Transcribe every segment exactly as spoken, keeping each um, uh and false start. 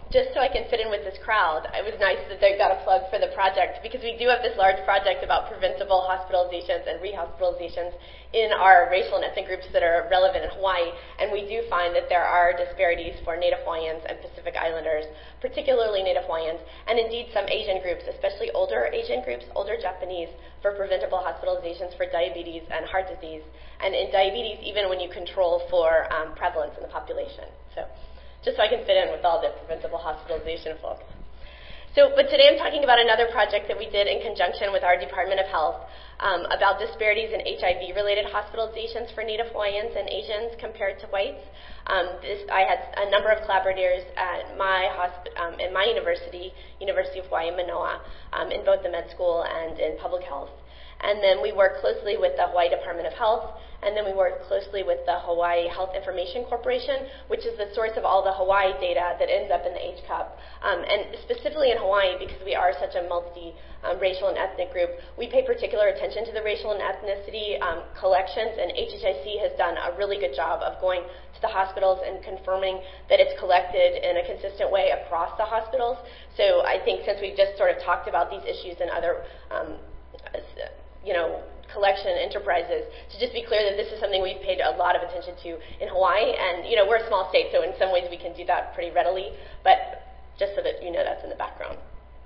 just so I can fit in with this crowd, it was nice that they got a plug for the project, because we do have this large project about preventable hospitalizations and rehospitalizations in our racial and ethnic groups that are relevant in Hawaii, and we do find that there are disparities for Native Hawaiians and Pacific Islanders, particularly Native Hawaiians, and indeed some Asian groups, especially older Asian groups, older Japanese, for preventable hospitalizations for diabetes and heart disease, and in diabetes even when you control for um, prevalence in the population. So, just so I can fit in with all the preventable hospitalization folks. So, but today I'm talking about another project that we did in conjunction with our Department of Health um, about disparities in H I V-related hospitalizations for Native Hawaiians and Asians compared to whites. Um, this, I had a number of collaborators at my hospi- um, in my university, University of Hawaii Manoa, um, in both the med school and in public health. And then we worked closely with the Hawaii Department of Health, and then we worked closely with the Hawaii Health Information Corporation, which is the source of all the Hawaii data that ends up in the H C U P. Um, and specifically in Hawaii, because we are such a multi-racial um, and ethnic group, we pay particular attention to the racial and ethnicity um, collections, and H H I C has done a really good job of going to the hospitals and confirming that it's collected in a consistent way across the hospitals. So I think since we've just sort of talked about these issues and other um, you know, collection enterprises, to just be clear that this is something we've paid a lot of attention to in Hawaii. And, you know, we're a small state, so in some ways we can do that pretty readily, but just so that you know that's in the background.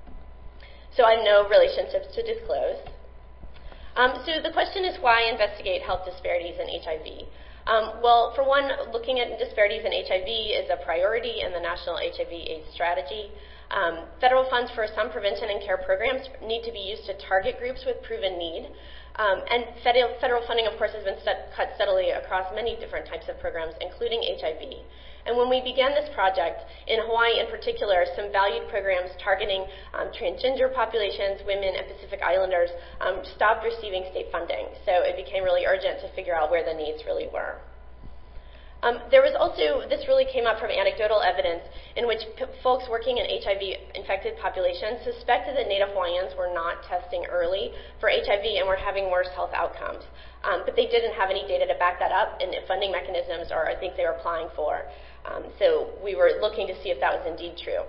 So I have no relationships to disclose. Um, so the question is, why investigate health disparities in H I V? Um, well, for one, looking at disparities in H I V is a priority in the National H I V AIDS Strategy. Um, federal funds for some prevention and care programs need to be used to target groups with proven need. Um, and federal, federal funding, of course, has been set, cut steadily across many different types of programs, including H I V. And when we began this project, in Hawaii in particular, some valued programs targeting um, transgender populations, women, and Pacific Islanders um, stopped receiving state funding. So it became really urgent to figure out where the needs really were. Um, there was also, this really came up from anecdotal evidence in which p- folks working in H I V-infected populations suspected that Native Hawaiians were not testing early for H I V and were having worse health outcomes. Um, but they didn't have any data to back that up, and funding mechanisms or I think they were applying for. Um, so we were looking to see if that was indeed true.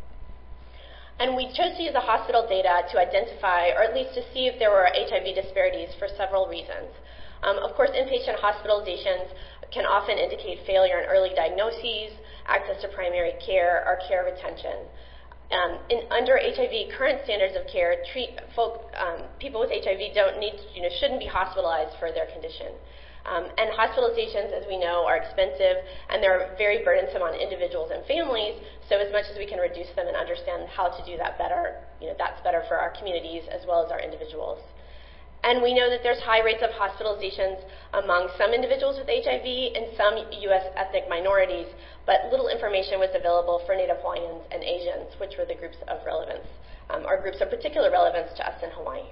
And we chose to use the hospital data to identify, or at least to see if there were H I V disparities for several reasons. Um, of course, inpatient hospitalizations can often indicate failure in early diagnoses, access to primary care, or care retention. Um, in, under H I V current standards of care, treat folk, um, people with H I V don't need, you know, shouldn't be hospitalized for their condition. Um, and hospitalizations, as we know, are expensive, and they're very burdensome on individuals and families. So as much as we can reduce them and understand how to do that better, you know, that's better for our communities as well as our individuals. And we know that there's high rates of hospitalizations among some individuals with H I V and some U S ethnic minorities, but little information was available for Native Hawaiians and Asians, which were the groups of relevance, um, or groups of particular relevance to us in Hawaii.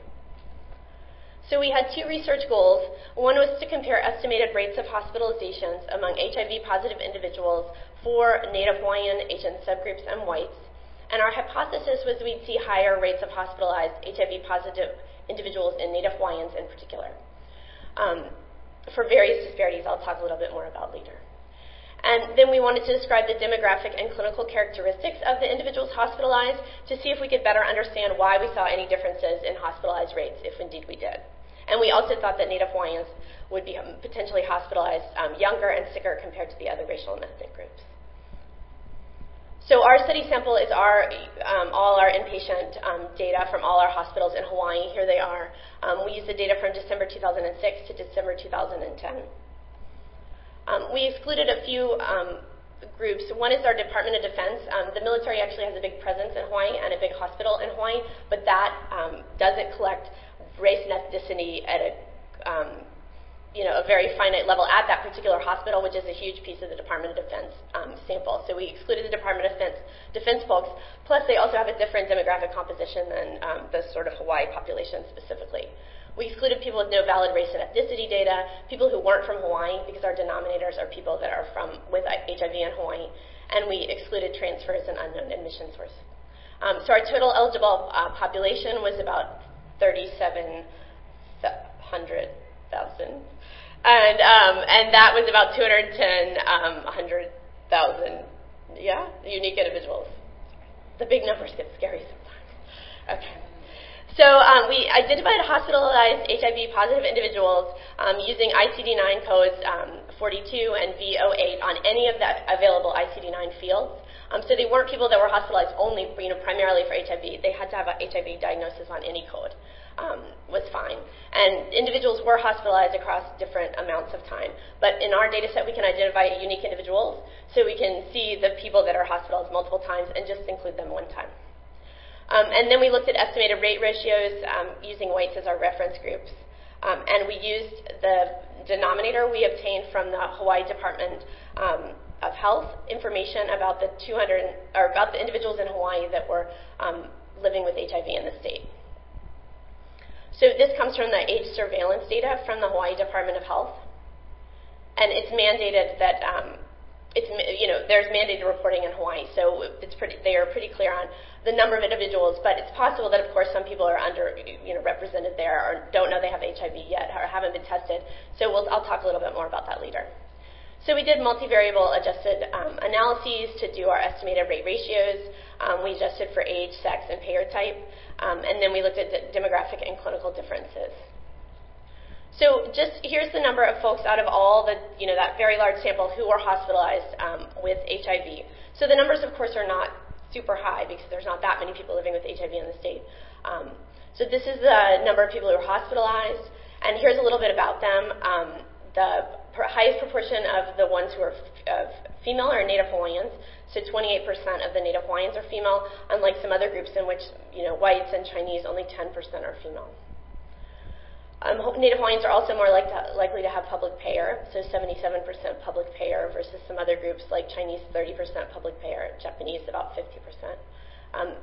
So we had two research goals. One was to compare estimated rates of hospitalizations among H I V-positive individuals for Native Hawaiian, Asian subgroups, and whites. And our hypothesis was we'd see higher rates of hospitalized H I V-positive individuals in Native Hawaiians in particular. Um, for various disparities I'll talk a little bit more about later. And then we wanted to describe the demographic and clinical characteristics of the individuals hospitalized to see if we could better understand why we saw any differences in hospitalized rates, if indeed we did. And we also thought that Native Hawaiians would be potentially hospitalized um, younger and sicker compared to the other racial and ethnic groups. So our study sample is our, um, all our inpatient um, data from all our hospitals in Hawaii. Here they are. Um, we used the data from December two thousand six to December two thousand ten. Um, we excluded a few um, groups. One is our Department of Defense. Um, the military actually has a big presence in Hawaii and a big hospital in Hawaii, but that um, doesn't collect race and ethnicity at a um, you know, a very finite level at that particular hospital, which is a huge piece of the Department of Defense um, sample. So we excluded the Department of Defense, defense folks, plus they also have a different demographic composition than um, the sort of Hawaii population specifically. We excluded people with no valid race and ethnicity data, people who weren't from Hawaii, because our denominators are people that are from with H I V in Hawaii, and we excluded transfers and unknown admission source. Um, so our total eligible uh, population was about thirty-seven hundred thousand. And um, and that was about two hundred ten, um, one hundred thousand, yeah, unique individuals. the big numbers get scary sometimes. Okay. So um, we identified hospitalized H I V-positive individuals um, using I C D nine codes um, forty-two and V zero eight on any of the available I C D nine fields. Um, so they weren't people that were hospitalized only, you know, primarily for H I V. They had to have a H I V diagnosis on any code. Um, was fine. And individuals were hospitalized across different amounts of time. But in our data set, we can identify unique individuals, so we can see the people that are hospitalized multiple times and just include them one time. Um, and then we looked at estimated rate ratios um, using whites as our reference groups. Um, and we used the denominator we obtained from the Hawaii Department um, of Health information about the two hundred or about the individuals in Hawaii that were um, living with H I V in the state. So this comes from the age surveillance data from the Hawaii Department of Health, and it's mandated that um, it's you know there's mandated reporting in Hawaii, so it's pretty they are pretty clear on the number of individuals. But it's possible that of course some people are under you know represented there or don't know they have H I V yet or haven't been tested. So we'll, I'll talk a little bit more about that later. So we did multivariable adjusted um, analyses to do our estimated rate ratios. Um, we adjusted for age, sex, and payer type, um, and then we looked at d- demographic and clinical differences. So just here's the number of folks out of all the, you know, that very large sample who were hospitalized um, with H I V. So the numbers, of course, are not super high because there's not that many people living with H I V in the state. Um, so this is the number of people who were hospitalized, and here's a little bit about them. Um, the pr- highest proportion of the ones who are f- uh, female are Native Hawaiians. So twenty-eight percent of the Native Hawaiians are female, unlike some other groups in which, you know, whites and Chinese, only ten percent are female. Um, Native Hawaiians are also more like to, likely to have public payer, so seventy-seven percent public payer versus some other groups like Chinese, thirty percent public payer, Japanese, about fifty percent. Um,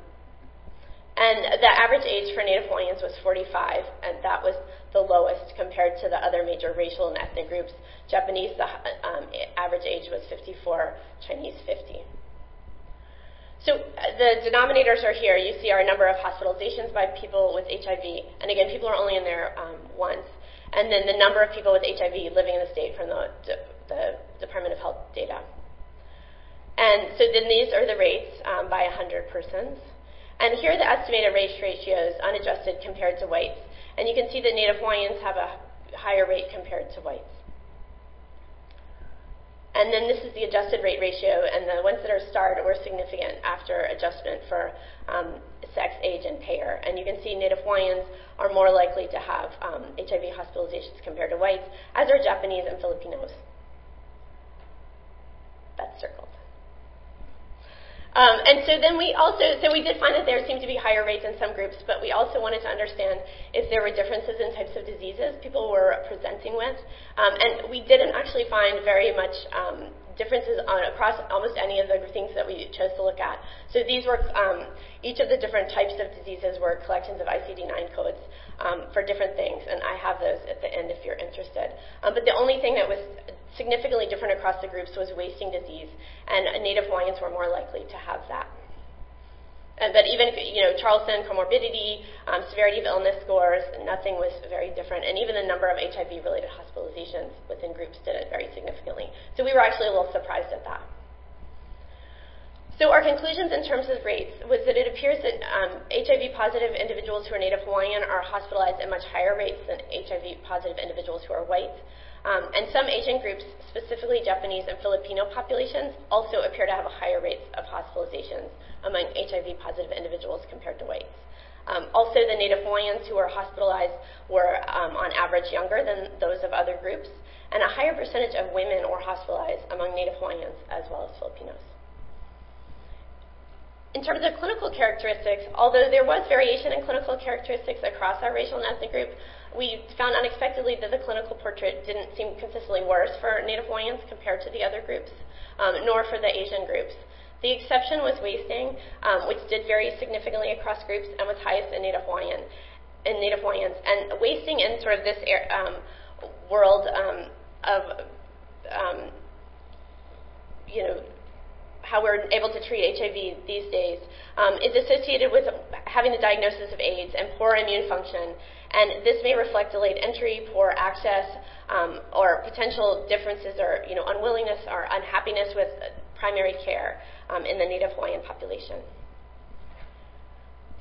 and the average age for Native Hawaiians was forty-five, and that was the lowest compared to the other major racial and ethnic groups. Japanese, the um, average age was fifty-four, Chinese, fifty. So uh, the denominators are here. You see our number of hospitalizations by people with H I V. And again, people are only in there um, once. And then the number of people with H I V living in the state from the, the Department of Health data. And so then these are the rates um, by one hundred persons. And here are the estimated race ratios, unadjusted compared to whites. And you can see that Native Hawaiians have a higher rate compared to whites. And then this is the adjusted rate ratio, and the ones that are starred were significant after adjustment for um, sex, age, and payer. And you can see Native Hawaiians are more likely to have um, H I V hospitalizations compared to whites, as are Japanese and Filipinos. That's circled. Um, and so then we also, so we did find that there seemed to be higher rates in some groups, but we also wanted to understand if there were differences in types of diseases people were presenting with. Um, and we didn't actually find very much um, differences on, across almost any of the things that we chose to look at. So these were, um, each of the different types of diseases were collections of I C D nine codes um, for different things, and I have those at the end if you're interested. Um, but the only thing that was significantly different across the groups was wasting disease, and Native Hawaiians were more likely to have that. And, but even if, you know, Charleston, comorbidity, um, severity of illness scores, nothing was very different. And even the number of H I V-related hospitalizations within groups didn't vary significantly. So we were actually a little surprised at that. So our conclusions in terms of rates was that it appears that um, H I V-positive individuals who are Native Hawaiian are hospitalized at much higher rates than H I V-positive individuals who are white. Um, and some Asian groups, specifically Japanese and Filipino populations, also appear to have a higher rates of hospitalizations among H I V-positive individuals compared to whites. Um, also, the Native Hawaiians who were hospitalized were, um, on average, younger than those of other groups, and a higher percentage of women were hospitalized among Native Hawaiians as well as Filipinos. In terms of clinical characteristics, although there was variation in clinical characteristics across our racial and ethnic group, we found unexpectedly that the clinical portrait didn't seem consistently worse for Native Hawaiians compared to the other groups, um, nor for the Asian groups. The exception was wasting, um, which did vary significantly across groups and was highest in Native Hawaiian, in Native Hawaiians. And wasting in sort of this um, world um, of, um, you know, how we're able to treat H I V these days um, is associated with having the diagnosis of AIDS and poor immune function. And this may reflect delayed entry, poor access, um, or potential differences or, you know, unwillingness or unhappiness with primary care um, in the Native Hawaiian population.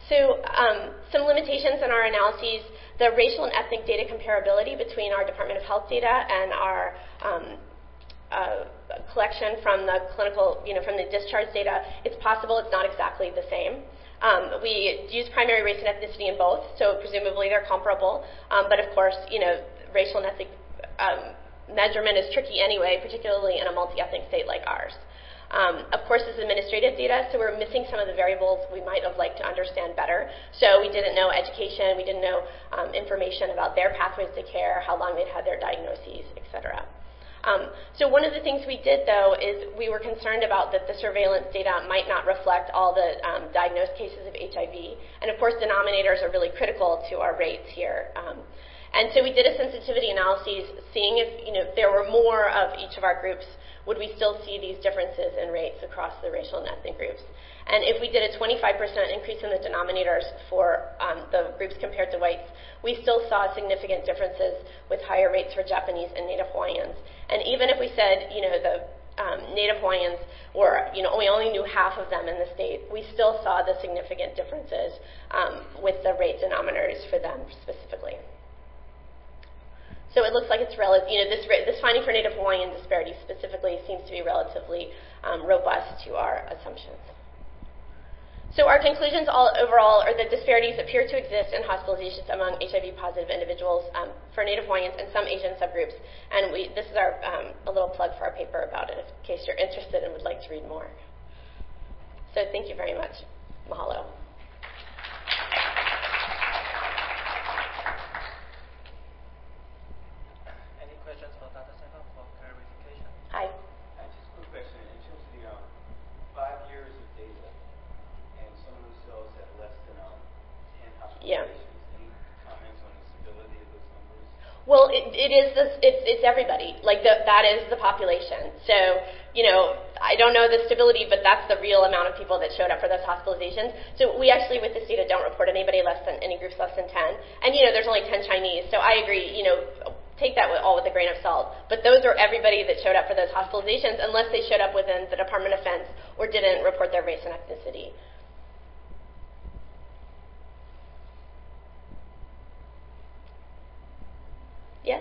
So um, some limitations in our analyses, the racial and ethnic data comparability between our Department of Health data and our um, uh, collection from the clinical, you know, from the discharge data, it's possible it's not exactly the same. Um, we use primary race and ethnicity in both, so presumably they're comparable. Um, but of course, you know, racial and ethnic um, measurement is tricky anyway, particularly in a multi-ethnic state like ours. Um, of course, this is administrative data, so we're missing some of the variables we might have liked to understand better. So we didn't know education, we didn't know um, information about their pathways to care, how long they'd had their diagnoses, et cetera. Um, so one of the things we did, though, is we were concerned about that the surveillance data might not reflect all the um, diagnosed cases of H I V. And of course, denominators are really critical to our rates here. Um, and so we did a sensitivity analysis, seeing if, you know, if there were more of each of our groups, would we still see these differences in rates across the racial and ethnic groups? And if we did a twenty-five percent increase in the denominators for um, the groups compared to whites, we still saw significant differences with higher rates for Japanese and Native Hawaiians. And even if we said, you know, the um, Native Hawaiians were, you know, we only knew half of them in the state, we still saw the significant differences um, with the rate denominators for them specifically. So it looks like it's relative, you know, this, this finding for Native Hawaiian disparity specifically seems to be relatively um, robust to our assumptions. So our conclusions all overall are that disparities appear to exist in hospitalizations among H I V-positive individuals um, for Native Hawaiians and some Asian subgroups. And we, this is our, um, a little plug for our paper about it in case you're interested and would like to read more. So thank you very much. Mahalo. Any questions for Doctor Sehgal for clarification? Hi. Uh, just a quick question. In terms of the um, five years of data, and some of the cells have less than um, ten hospitalizations, Yeah. any comments on the stability of those numbers? Well, it, it is this, it's, it's everybody. Like the, that is the population. So, you know, I don't know the stability, but that's the real amount of people that showed up for those hospitalizations. So we actually, with this data, don't report anybody less than, any groups less than ten. And, you know, there's only ten Chinese. So I agree, you know, take that with, all with a grain of salt. But those are everybody that showed up for those hospitalizations, unless they showed up within the Department of Defense or didn't report their race and ethnicity. Yes?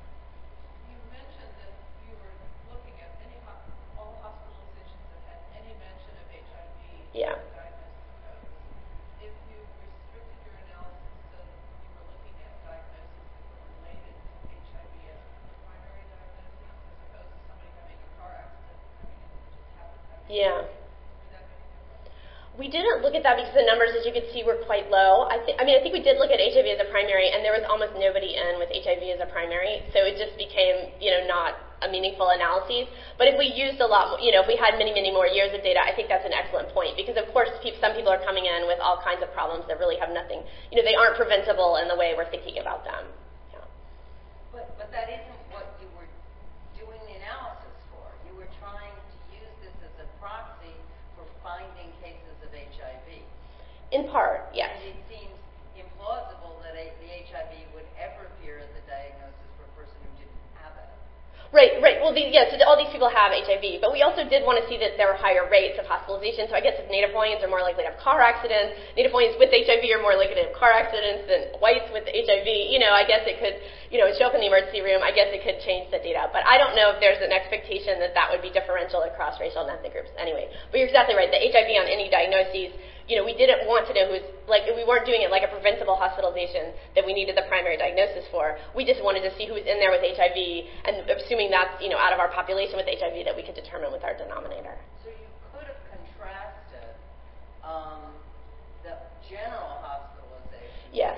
You mentioned that you were looking at any ho- all hospitalizations that had any mention of H I V Yeah. diagnosis codes. If you restricted your analysis so that you were looking at diagnoses that were related to H I V as the primary diagnosis, as opposed to somebody having a car accident coming in and just happened to have Yeah. would that make a difference? We didn't look at that because the numbers, as you could see, were quite low. I, th- I mean, I think we did look at H I V as a primary, and there was almost nobody in with H I V as a primary, so it just became, you know, not a meaningful analysis. But if we used a lot, more, you know, if we had many, many more years of data, I think that's an excellent point, because of course, pe- some people are coming in with all kinds of problems that really have nothing, you know, they aren't preventable in the way we're thinking about them. Yeah. But, but that isn't what you were doing the analysis for. You were trying to use this as a proxy for finding cases of H I V. In part, yes. And it seems implausible that a, the H I V would ever appear as a diagnosis for a person who didn't have it. Right, right. Well, the, yeah, so all these people have H I V, but we also did want to see that there were higher rates of hospitalization. So I guess if Native Hawaiians are more likely to have car accidents, Native Hawaiians with H I V are more likely to have car accidents than whites with H I V. You know, I guess it could, you know, show up in the emergency room. I guess it could change the data. But I don't know if there's an expectation that that would be differential across racial and ethnic groups anyway. But you're exactly right. The H I V on any diagnoses, you know, we didn't want to know who's, like, we weren't doing it like a preventable hospitalization that we needed the primary diagnosis for. We just wanted to see who was in there with H I V, and assuming that's, you know, out of our population with H I V, that we could determine with our denominator. So you could have contrasted um, the general hospitalization. Yes.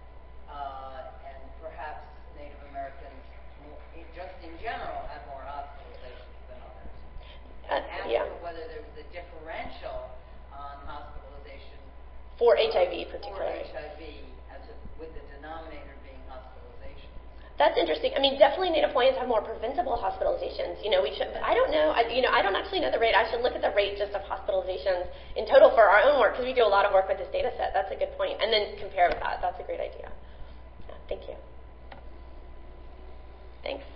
Uh, and perhaps Native Americans, more, just in general, have more hospitalizations than others. Uh, And ask yeah. whether there was a differential on hospitalization For H I V for particularly. H I V, as a, with the denominator being hospitalization. That's interesting. I mean, definitely Native Hawaiians have more preventable hospitalizations. You know, we should. I don't know. I, you know, I don't actually know the rate. I should look at the rate just of hospitalizations in total for our own work, because we do a lot of work with this data set. That's a good point. And then compare with that. That's a great idea. Yeah, thank you. Thanks.